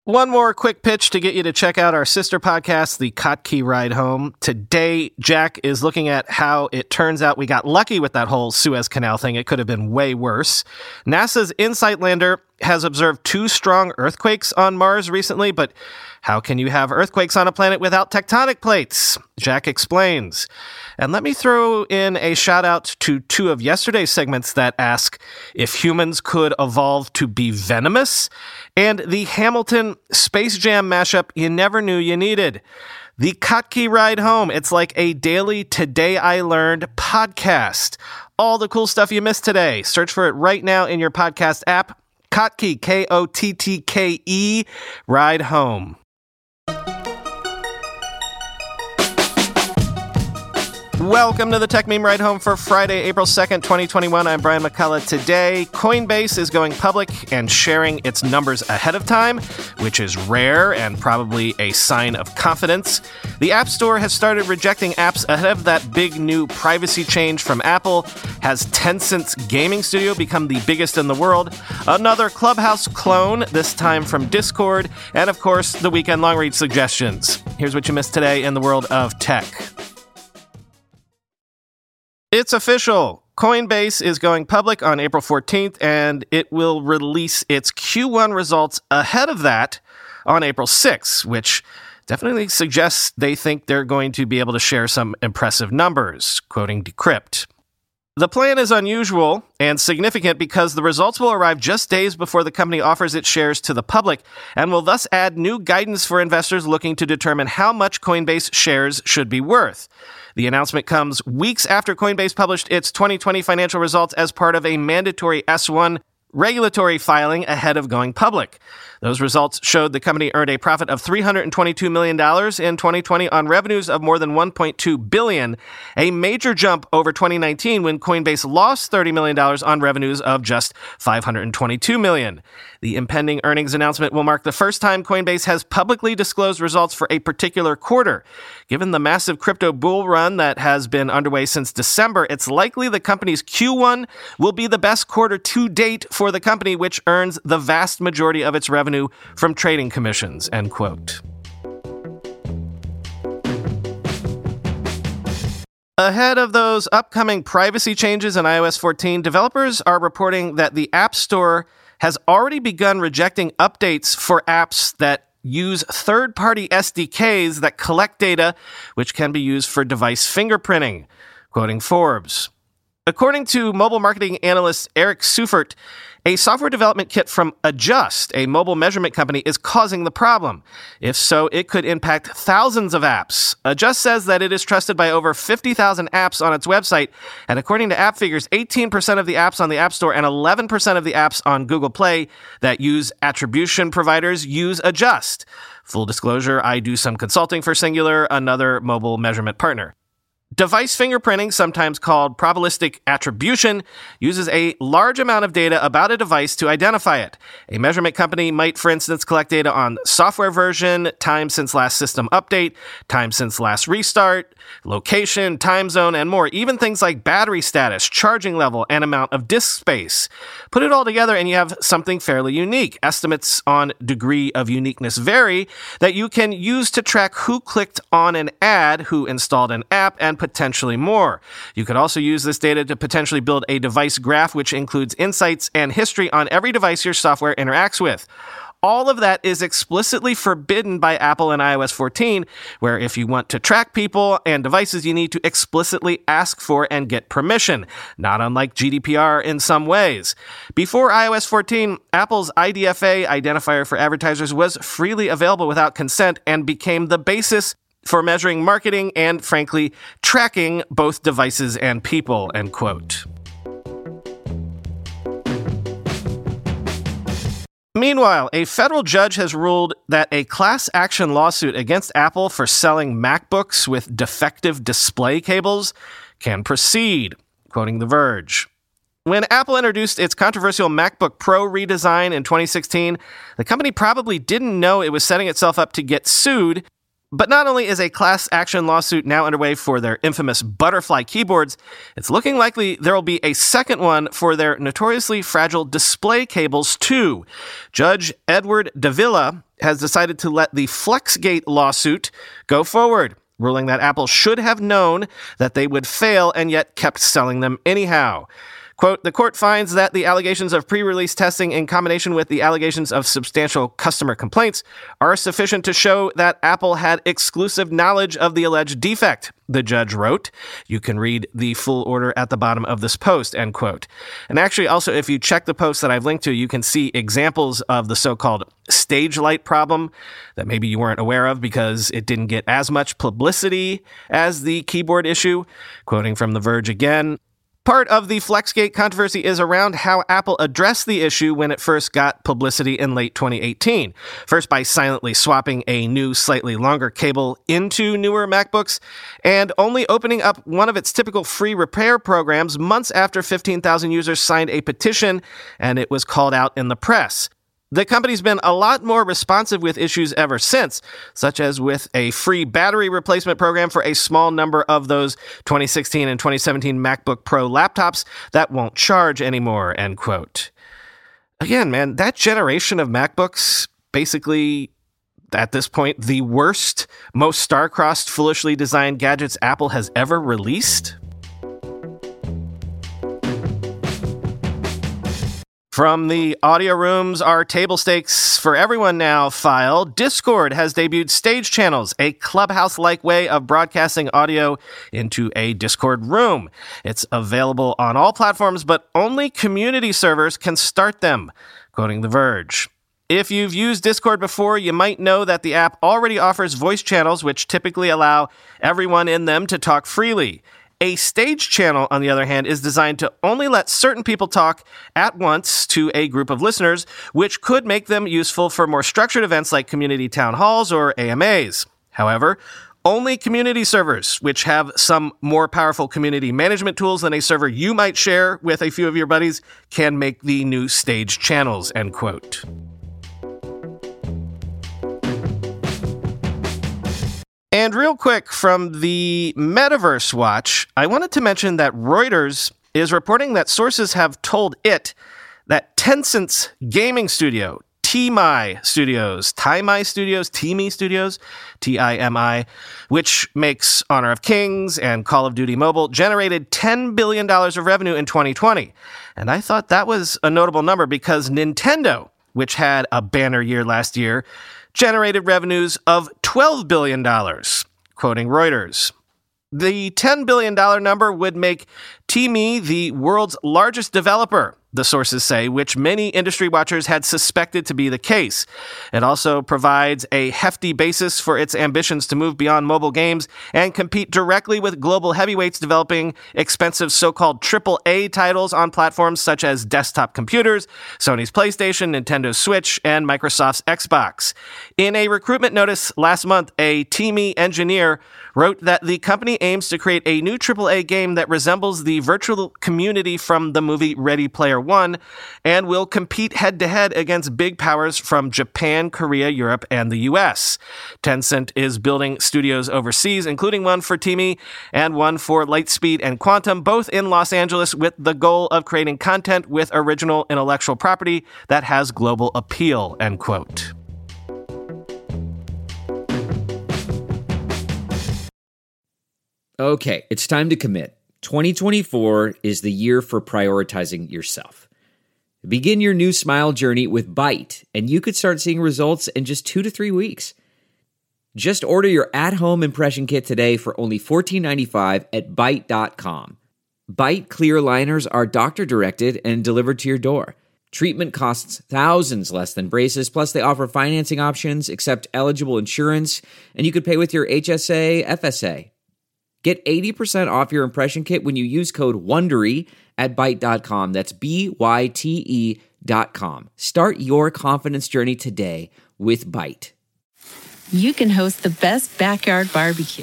One more quick pitch to get you to check out our sister podcast, The Kottke Ride Home. Today, Jack is looking at how it turns out we got lucky with that whole Suez Canal thing. It could have been way worse. NASA's InSight lander has observed 2 strong earthquakes on Mars recently, but how can you have earthquakes on a planet without tectonic plates? Jack explains. And let me throw in a shout out to 2 of yesterday's segments that ask if humans could evolve to be venomous, and the Hamilton Space Jam mashup you never knew you needed. The Kottke Ride Home. It's like a daily Today I Learned podcast. All the cool stuff you missed today. Search for it right now in your podcast app. Kottke, Kottke, Ride Home. Welcome to the Tech Meme Ride Home for Friday, April 2nd, 2021. I'm Brian McCullough. Today, Coinbase is going public and sharing its numbers ahead of time, which is rare and probably a sign of confidence. The App Store has started rejecting apps ahead of that big new privacy change from Apple. Has Tencent's gaming studio become the biggest in the world? Another Clubhouse clone, this time from Discord. And of course, the weekend long read suggestions. Here's what you missed today in the world of tech. It's official. Coinbase is going public on April 14th, and it will release its Q1 results ahead of that on April 6th, which definitely suggests they think they're going to be able to share some impressive numbers, quoting Decrypt. The plan is unusual and significant because the results will arrive just days before the company offers its shares to the public and will thus add new guidance for investors looking to determine how much Coinbase shares should be worth. The announcement comes weeks after Coinbase published its 2020 financial results as part of a mandatory S-1 regulatory filing ahead of going public. Those results showed the company earned a profit of $322 million in 2020 on revenues of more than $1.2 billion, a major jump over 2019 when Coinbase lost $30 million on revenues of just $522 million. The impending earnings announcement will mark the first time Coinbase has publicly disclosed results for a particular quarter. Given the massive crypto bull run that has been underway since December, it's likely the company's Q1 will be the best quarter to date for the company, which earns the vast majority of its revenue from trading commissions, end quote. Ahead of those upcoming privacy changes in iOS 14, developers are reporting that the App Store has already begun rejecting updates for apps that use third-party SDKs that collect data, which can be used for device fingerprinting, quoting Forbes. According to mobile marketing analyst Eric Seufert, a software development kit from Adjust, a mobile measurement company, is causing the problem. If so, it could impact thousands of apps. Adjust says that it is trusted by over 50,000 apps on its website, and according to app figures, 18% of the apps on the App Store and 11% of the apps on Google Play that use attribution providers use Adjust. Full disclosure, I do some consulting for Singular, another mobile measurement partner. Device fingerprinting, sometimes called probabilistic attribution, uses a large amount of data about a device to identify it. A measurement company might, for instance, collect data on software version, time since last system update, time since last restart, location, time zone, and more. Even things like battery status, charging level, and amount of disk space. Put it all together and you have something fairly unique. Estimates on degree of uniqueness vary that you can use to track who clicked on an ad, who installed an app, and potentially more. You could also use this data to potentially build a device graph which includes insights and history on every device your software interacts with. All of that is explicitly forbidden by Apple in iOS 14, where if you want to track people and devices, you need to explicitly ask for and get permission, not unlike GDPR in some ways. Before iOS 14, Apple's IDFA, identifier for advertisers, was freely available without consent and became the basis for measuring marketing and, frankly, tracking both devices and people, end quote. Meanwhile, a federal judge has ruled that a class action lawsuit against Apple for selling MacBooks with defective display cables can proceed, quoting The Verge. When Apple introduced its controversial MacBook Pro redesign in 2016, the company probably didn't know it was setting itself up to get sued But not only is a class action lawsuit now underway for their infamous butterfly keyboards, it's looking likely there will be a second one for their notoriously fragile display cables too. Judge Edward Davila has decided to let the FlexGate lawsuit go forward, ruling that Apple should have known that they would fail and yet kept selling them anyhow. Quote, the court finds that the allegations of pre-release testing in combination with the allegations of substantial customer complaints are sufficient to show that Apple had exclusive knowledge of the alleged defect, the judge wrote. You can read the full order at the bottom of this post, end quote. And actually, also, if you check the post that I've linked to, you can see examples of the so-called stage light problem that maybe you weren't aware of because it didn't get as much publicity as the keyboard issue. Quoting from The Verge again, part of the FlexGate controversy is around how Apple addressed the issue when it first got publicity in late 2018. First by silently swapping a new, slightly longer cable into newer MacBooks, and only opening up one of its typical free repair programs months after 15,000 users signed a petition and it was called out in the press. The company's been a lot more responsive with issues ever since, such as with a free battery replacement program for a small number of those 2016 and 2017 MacBook Pro laptops that won't charge anymore, end quote. Again, man, that generation of MacBooks, basically, at this point, the worst, most star-crossed, foolishly designed gadgets Apple has ever released. From the Audio Rooms Are Table Stakes for Everyone Now file, Discord has debuted Stage Channels, a Clubhouse-like way of broadcasting audio into a Discord room. It's available on all platforms, but only community servers can start them, quoting The Verge. If you've used Discord before, you might know that the app already offers voice channels, which typically allow everyone in them to talk freely. A stage channel, on the other hand, is designed to only let certain people talk at once to a group of listeners, which could make them useful for more structured events like community town halls or AMAs. However, only community servers, which have some more powerful community management tools than a server you might share with a few of your buddies, can make the new stage channels, end quote. And real quick, from the Metaverse Watch, I wanted to mention that Reuters is reporting that sources have told it that Tencent's gaming studio, TiMi Studios, T-I-M-I, which makes Honor of Kings and Call of Duty Mobile, generated $10 billion of revenue in 2020. And I thought that was a notable number because Nintendo, which had a banner year last year, generated revenues of $12 billion, quoting Reuters. The $10 billion number would make TiMi the world's largest developer, the sources say, which many industry watchers had suspected to be the case. It also provides a hefty basis for its ambitions to move beyond mobile games and compete directly with global heavyweights developing expensive so-called AAA titles on platforms such as desktop computers, Sony's PlayStation, Nintendo Switch, and Microsoft's Xbox. In a recruitment notice last month, a TiMi engineer wrote that the company aims to create a new AAA game that resembles the virtual community from the movie Ready Player One and will compete head-to-head against big powers from Japan, Korea, Europe, and the US. Tencent is building studios overseas, including one for TiMi and one for Lightspeed and Quantum, both in Los Angeles, with the goal of creating content with original intellectual property that has global appeal, end quote. Okay, it's time to commit. 2024 is the year for prioritizing yourself. Begin your new smile journey with Byte, and you could start seeing results in just 2 to 3 weeks. Just order your at-home impression kit today for only $14.95 at Byte.com. Byte clear liners are doctor-directed and delivered to your door. Treatment costs thousands less than braces, plus they offer financing options, accept eligible insurance, and you could pay with your HSA, FSA. Get 80% off your impression kit when you use code WONDERY at Byte.com. That's BYTE.com. Start your confidence journey today with Byte. You can host the best backyard barbecue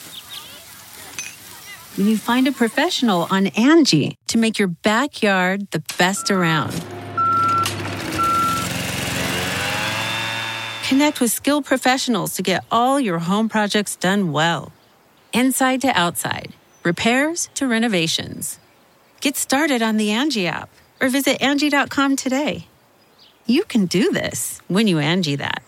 when you find a professional on Angie to make your backyard the best around. Connect with skilled professionals to get all your home projects done well. Inside to outside, repairs to renovations. Get started on the Angie app or visit Angie.com today. You can do this when you Angie that.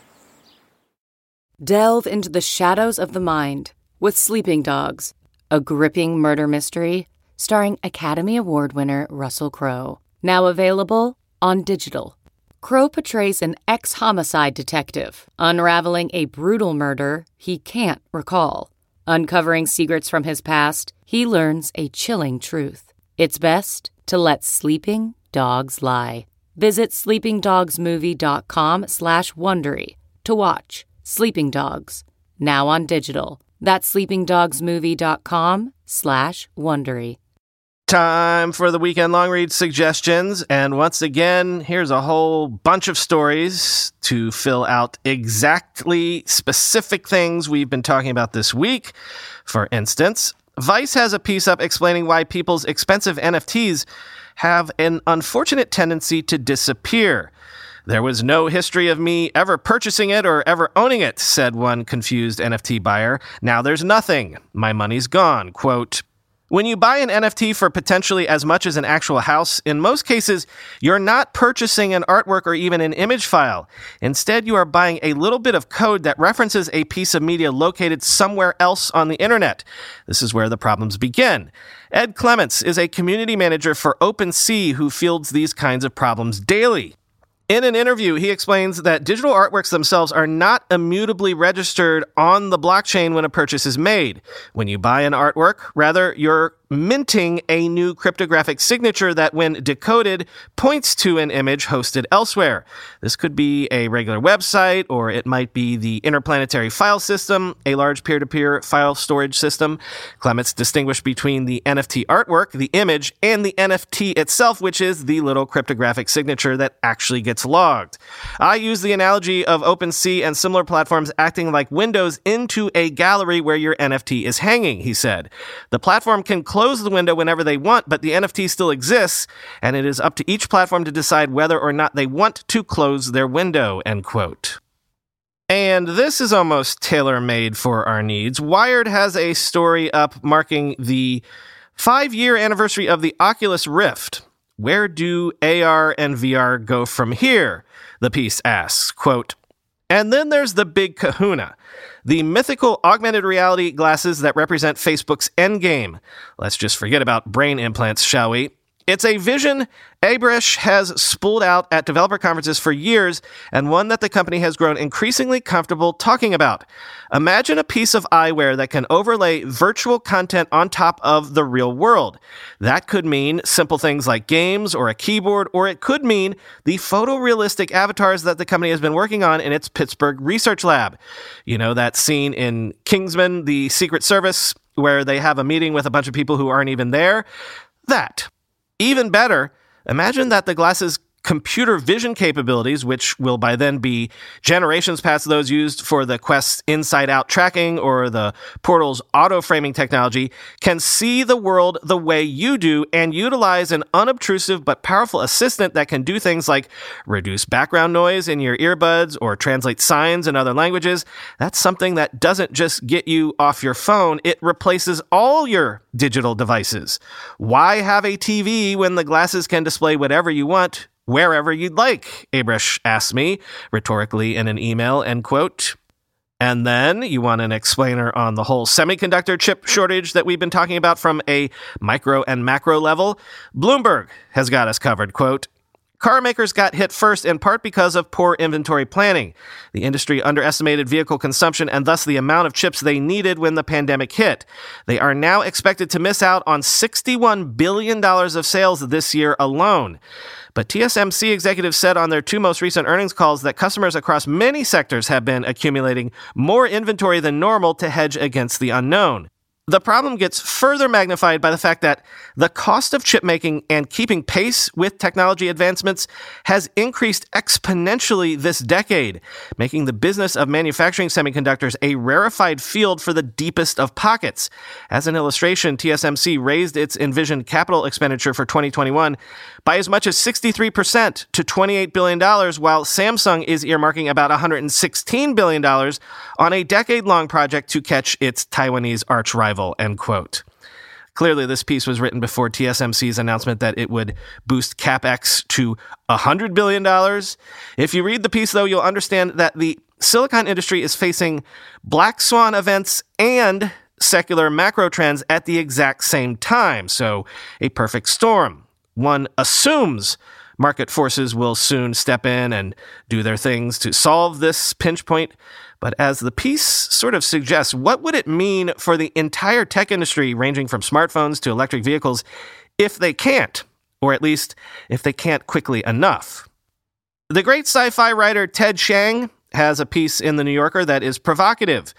Delve into the shadows of the mind with Sleeping Dogs, a gripping murder mystery starring Academy Award winner Russell Crowe. Now available on digital. Crowe portrays an ex-homicide detective unraveling a brutal murder he can't recall. Uncovering secrets from his past, he learns a chilling truth. It's best to let sleeping dogs lie. Visit sleepingdogsmovie.com/Wondery to watch Sleeping Dogs, now on digital. That's sleepingdogsmovie.com/Wondery. Time for the weekend long read suggestions. And once again, here's a whole bunch of stories to fill out exactly specific things we've been talking about this week. For instance, Vice has a piece up explaining why people's expensive NFTs have an unfortunate tendency to disappear. There was no history of me ever purchasing it or ever owning it, said one confused NFT buyer. Now there's nothing. My money's gone. Quote, when you buy an NFT for potentially as much as an actual house, in most cases, you're not purchasing an artwork or even an image file. Instead, you are buying a little bit of code that references a piece of media located somewhere else on the internet. This is where the problems begin. Ed Clements is a community manager for OpenSea who fields these kinds of problems daily. In an interview, he explains that digital artworks themselves are not immutably registered on the blockchain when a purchase is made. When you buy an artwork, rather, you're minting a new cryptographic signature that, when decoded, points to an image hosted elsewhere. This could be a regular website, or it might be the Interplanetary File System, a large peer-to-peer file storage system. Clements distinguished between the NFT artwork, the image, and the NFT itself, which is the little cryptographic signature that actually gets logged. I use the analogy of OpenSea and similar platforms acting like windows into a gallery where your NFT is hanging, he said. The platform can close the window whenever they want, but the NFT still exists, and it is up to each platform to decide whether or not they want to close their window, end quote. And this is almost tailor-made for our needs. Wired has a story up marking the 5-year anniversary of the Oculus Rift. Where do AR and VR go from here? The piece asks, quote, and then there's the big kahuna, the mythical augmented reality glasses that represent Facebook's endgame. Let's just forget about brain implants, shall we? It's a vision Abrish has spooled out at developer conferences for years, and one that the company has grown increasingly comfortable talking about. Imagine a piece of eyewear that can overlay virtual content on top of the real world. That could mean simple things like games or a keyboard, or it could mean the photorealistic avatars that the company has been working on in its Pittsburgh research lab. You know, that scene in Kingsman, the Secret Service, where they have a meeting with a bunch of people who aren't even there? That. Even better, imagine that the glasses' computer vision capabilities, which will by then be generations past those used for the Quest's inside-out tracking or the Portal's auto-framing technology, can see the world the way you do and utilize an unobtrusive but powerful assistant that can do things like reduce background noise in your earbuds or translate signs in other languages. That's something that doesn't just get you off your phone, it replaces all your digital devices. Why have a TV when the glasses can display whatever you want, wherever you'd like? Abrish asked me, rhetorically in an email, end quote. And then you want an explainer on the whole semiconductor chip shortage that we've been talking about from a micro and macro level? Bloomberg has got us covered, quote. Car makers got hit first in part because of poor inventory planning. The industry underestimated vehicle consumption and thus the amount of chips they needed when the pandemic hit. They are now expected to miss out on $61 billion of sales this year alone. But TSMC executives said on their 2 most recent earnings calls that customers across many sectors have been accumulating more inventory than normal to hedge against the unknown. The problem gets further magnified by the fact that the cost of chip making and keeping pace with technology advancements has increased exponentially this decade, making the business of manufacturing semiconductors a rarefied field for the deepest of pockets. As an illustration, TSMC raised its envisioned capital expenditure for 2021 by as much as 63% to $28 billion, while Samsung is earmarking about $116 billion on a decade-long project to catch its Taiwanese arch-rival. End quote. Clearly, this piece was written before TSMC's announcement that it would boost CapEx to $100 billion. If you read the piece, though, you'll understand that the silicon industry is facing black swan events and secular macro trends at the exact same time. So, a perfect storm. One assumes market forces will soon step in and do their things to solve this pinch point. But as the piece sort of suggests, what would it mean for the entire tech industry, ranging from smartphones to electric vehicles, if they can't, or at least if they can't quickly enough? The great sci-fi writer Ted Chiang has a piece in The New Yorker that is provocative.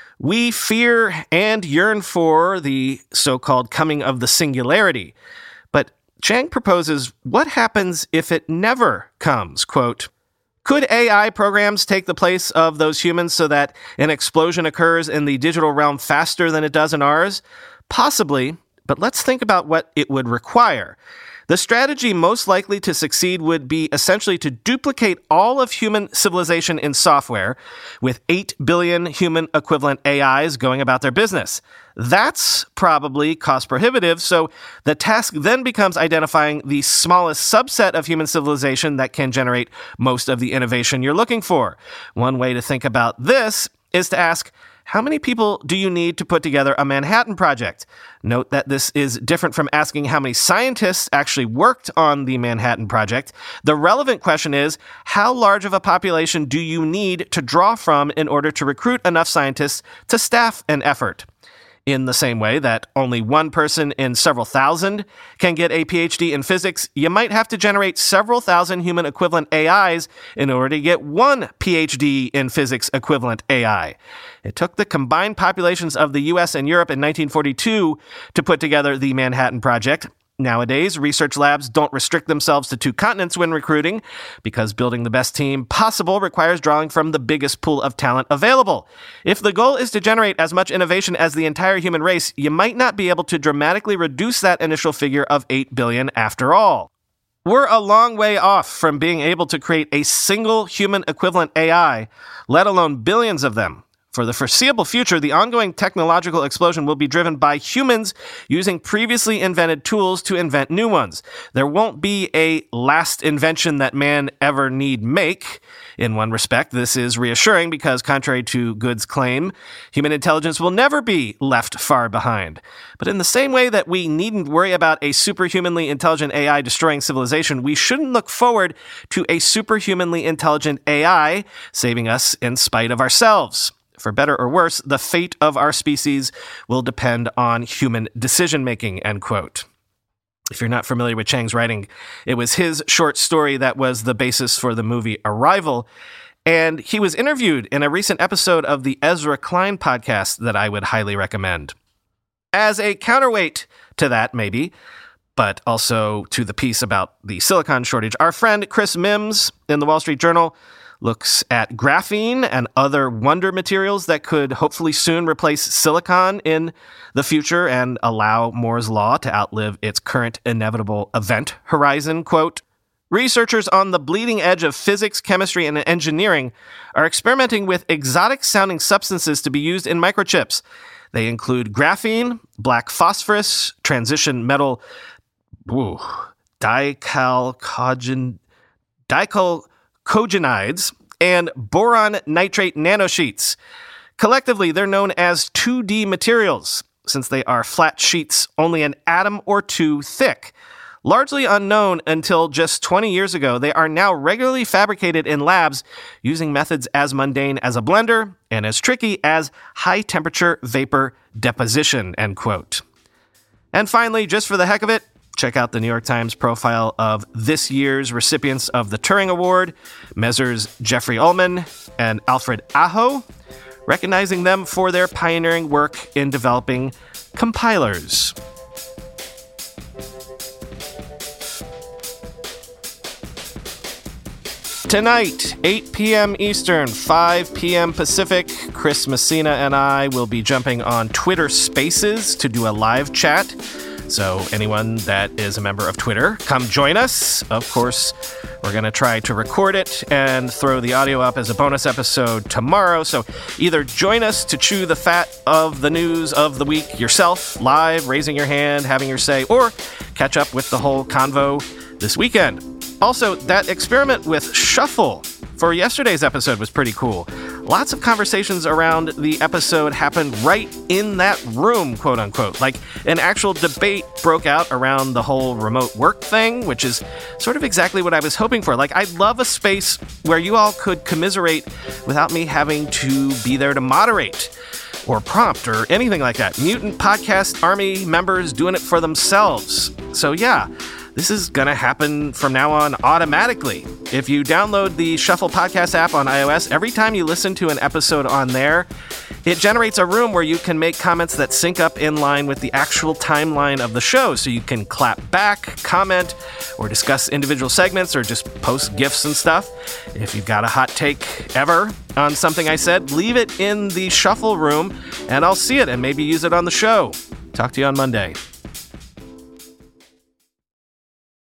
We fear and yearn for the so-called coming of the singularity. But Chiang proposes, what happens if it never comes? Quote, could AI programs take the place of those humans so that an explosion occurs in the digital realm faster than it does in ours? Possibly, but let's think about what it would require. The strategy most likely to succeed would be essentially to duplicate all of human civilization in software, with 8 billion human equivalent AIs going about their business. That's probably cost prohibitive, so the task then becomes identifying the smallest subset of human civilization that can generate most of the innovation you're looking for. One way to think about this is to ask, how many people do you need to put together a Manhattan Project? Note that this is different from asking how many scientists actually worked on the Manhattan Project. The relevant question is, how large of a population do you need to draw from in order to recruit enough scientists to staff an effort? In the same way that only one person in several thousand can get a PhD in physics, you might have to generate several thousand human equivalent AIs in order to get one PhD in physics equivalent AI. It took the combined populations of the US and Europe in 1942 to put together the Manhattan Project. Nowadays, research labs don't restrict themselves to 2 continents when recruiting, because building the best team possible requires drawing from the biggest pool of talent available. If the goal is to generate as much innovation as the entire human race, you might not be able to dramatically reduce that initial figure of 8 billion after all. We're a long way off from being able to create a single human equivalent AI, let alone billions of them. For the foreseeable future, the ongoing technological explosion will be driven by humans using previously invented tools to invent new ones. There won't be a last invention that man ever need make. In one respect, this is reassuring because, contrary to Good's claim, human intelligence will never be left far behind. But in the same way that we needn't worry about a superhumanly intelligent AI destroying civilization, we shouldn't look forward to a superhumanly intelligent AI saving us in spite of ourselves. For better or worse, the fate of our species will depend on human decision-making, end quote. If you're not familiar with Chiang's writing, it was his short story that was the basis for the movie Arrival, and he was interviewed in a recent episode of the Ezra Klein podcast that I would highly recommend. As a counterweight to that, maybe, but also to the piece about the silicon shortage, our friend Chris Mims in the Wall Street Journal looks at graphene and other wonder materials that could hopefully soon replace silicon in the future and allow Moore's Law to outlive its current inevitable event horizon. Quote, researchers on the bleeding edge of physics, chemistry, and engineering are experimenting with exotic-sounding substances to be used in microchips. They include graphene, black phosphorus, transition metal, dichalcogenides, and boron nitrate nanosheets. Collectively, they're known as 2D materials, since they are flat sheets only an atom or two thick. Largely unknown until just 20 years ago, they are now regularly fabricated in labs using methods as mundane as a blender and as tricky as high-temperature vapor deposition, end quote. And finally, just for the heck of it, check out the New York Times profile of this year's recipients of the Turing Award, Messrs. Jeffrey Ullman and Alfred Aho. recognizing them for their pioneering work in developing compilers. Tonight, 8 p.m. Eastern, 5 p.m. Pacific, Chris Messina and I will be jumping on Twitter Spaces to do a live chat. So anyone that is a member of Twitter, come join us. Of course, we're going to try to record it and throw the audio up as a bonus episode tomorrow. So either join us to chew the fat of the news of the week yourself, live, raising your hand, having your say, or catch up with the whole convo this weekend. Also, that experiment with Shuffle for yesterday's episode was pretty cool. Lots of conversations around the episode happened right in that room, quote unquote. Like an actual debate broke out around the whole remote work thing, which is sort of exactly what I was hoping for. Like, I'd love a space where you all could commiserate without me having to be there to moderate or prompt or anything like that. Mutant Podcast Army members doing it for themselves. So yeah, this is going to happen from now on automatically. If you download the Shuffle Podcast app on iOS, every time you listen to an episode on there, it generates a room where you can make comments that sync up in line with the actual timeline of the show. So you can clap back, comment, or discuss individual segments, or just post GIFs and stuff. If you've got a hot take ever on something I said, leave it in the Shuffle room, and I'll see it and maybe use it on the show. Talk to you on Monday.